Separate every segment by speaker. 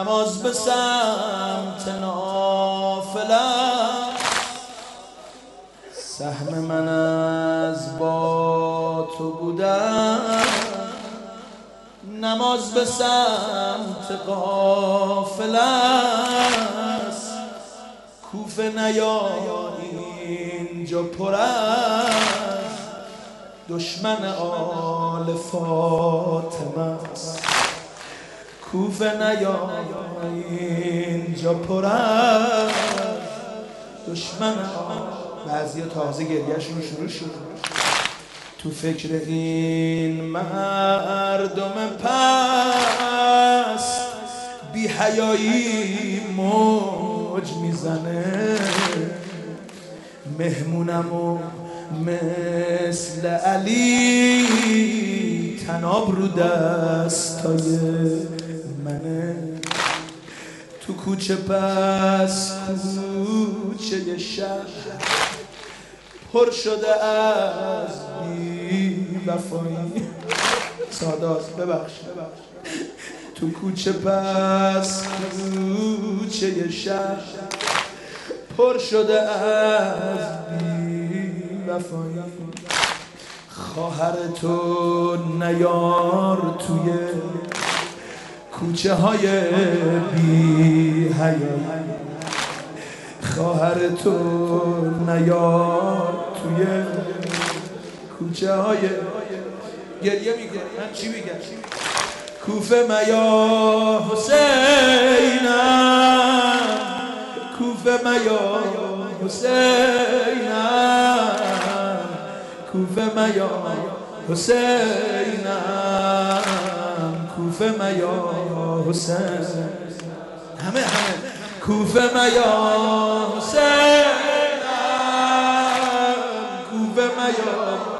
Speaker 1: نماز به سمت نافله سهم من از با تو بودن، نماز به سمت قافله است، کوفه نیا اینجا پر است، دشمن آل فاطمه است. کوفه نیا اینجا پر است، دشمن بعضی تازه گریه‌شون شروع شد. تو فکر این مردم پست بی حیایی موج میزنه، مهمونمو مثل علی تناب رو دستای منه. تو کوچه پس کوچه شهر پر شده از بی وفایی. سادات ببخش. تو کوچه پس کوچه شهر پر شده از بی وفایی. خواهر تو نیار توی کوچه های بی حیایی، خواهر تو نیار توی کوچه های گریه میکنه. من چی میگم؟ کوفه میا حسینم، کوفه میا حسینم، کوفه میا حسینم، کوفه میا حسین. همه کوفه میا حسینم، کوفه میا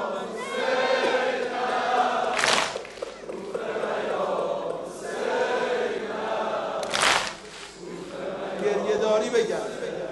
Speaker 1: گریه داری بگم.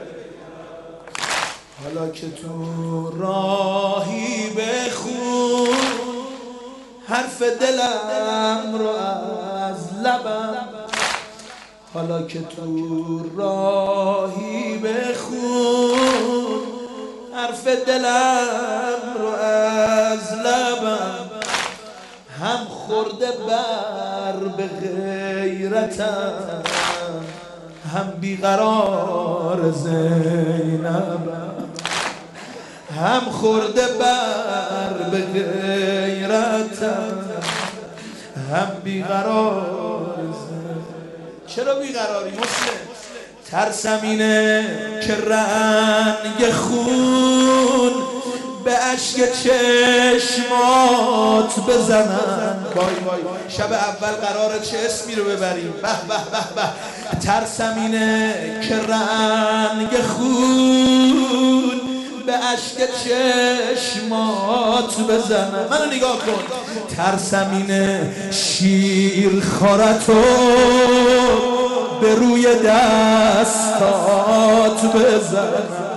Speaker 1: حالا که تو راهی بخون حرف دلم رو از لبم، حالا که تو راهی بخون حرف دلم رو از لبم، هم خورده بر به غیرتم، هم بیقرار زینبم، هم خورده بر به غیرتم، هم بیقرار زینبم. چرا بیقراری مسلم؟ ترسم اینه که رنگ خون به اشک چشمات بزنم. وای وای شب اول قراره چه اسمی رو ببریم. به به به به. ترسم اینه که رنگ خون به اشک چشمات بزنم. منو نگاه کن. ترسم اینه شیر خارتو به روی دستات بزنم.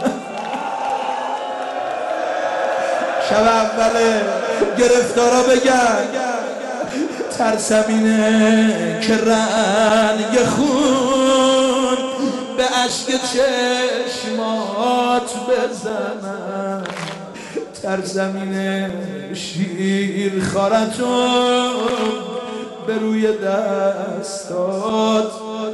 Speaker 1: شب اول گرفتارا بگن ترسم اینه که رنگ خون به اشک چشمات بزنم. ترسم اینه شیر خارتون به روی دستات.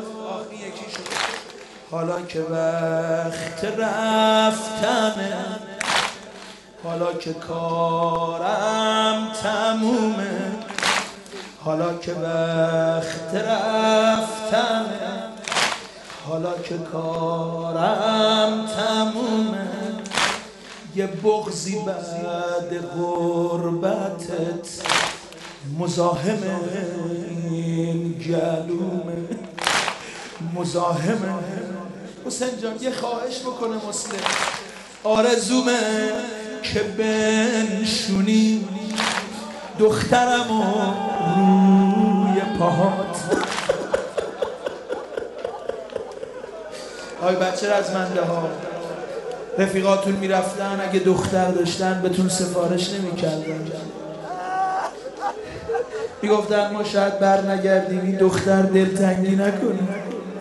Speaker 1: حالا که وقت رفتنه، حالا که کارم تمومه، حالا که وقت رفتنه، حالا که کارم تمومه، یه بغضی بعد غربتت مزاحم این گلومه، مزاحم. حسین جان یه خواهش بکنه مسلم، آرزومه که بنشونی دخترمو روی پاهات. آی بچه رزمنده ها، رفیقاتون میرفتن اگه دختر داشتن بهتون سفارش نمیکردن. میگفتن ما شاید بر نگردیم این دختر دلتنگی نکنیم.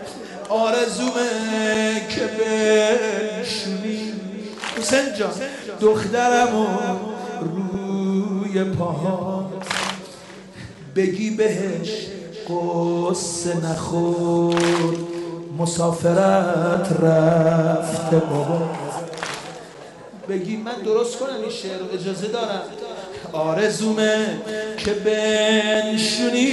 Speaker 1: آرزومه که بنشونی حسین جان دخترمو روی پاهات، بگی بهش قصه نخور مسافرت رفته بابا. بگی من درست کنم این شعر رو، اجازه دارم. آرزومه که بنشونی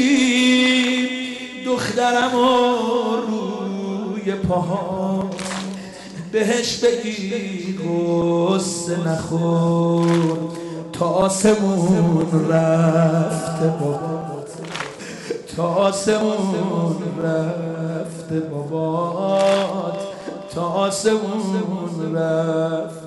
Speaker 1: دخترمو روی پاهات، بهش بگی قصه نخور تا آسمون رفته بابا، تا آسمون رفته بابات، تا آسمون رفته